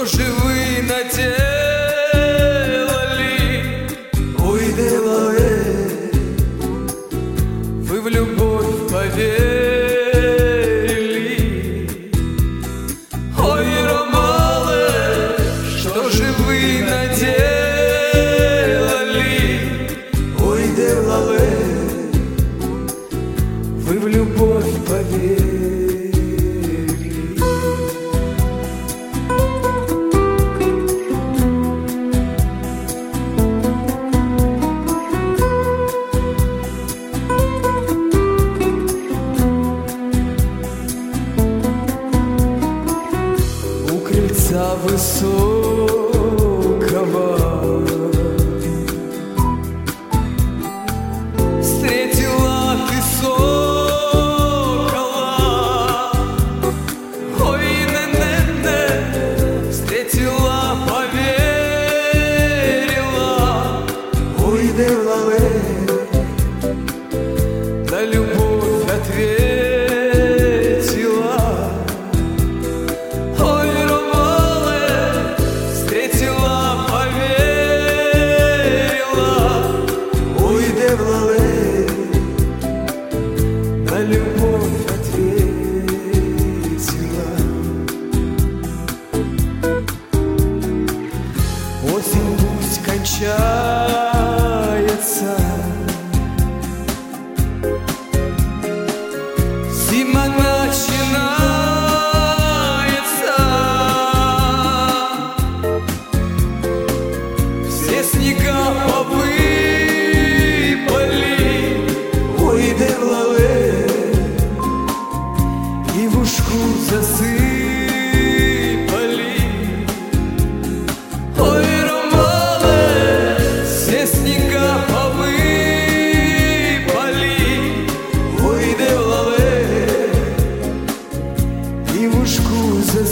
же вы наделали? Ой, делали, вы в любовь поверили. Ой, ромалы, что же вы наделали? Ой, делали, вы в любовь поверили. Крыльца высокого встретила ты сокола. Ой, не-не-не, встретила, поверила. Ой, делали, на любовь ответила. На любовь ответила. Осень пусть кончается, зима начинается. Все снега повыпали. Ой, делали, ивушку засыпали. Ой, романы, все снега повыпали. Ой, делали, ивушку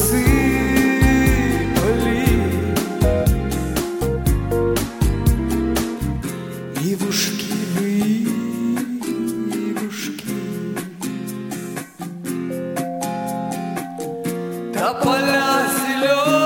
засыпали. Ивушки вы, ивушки, тополя зеленые.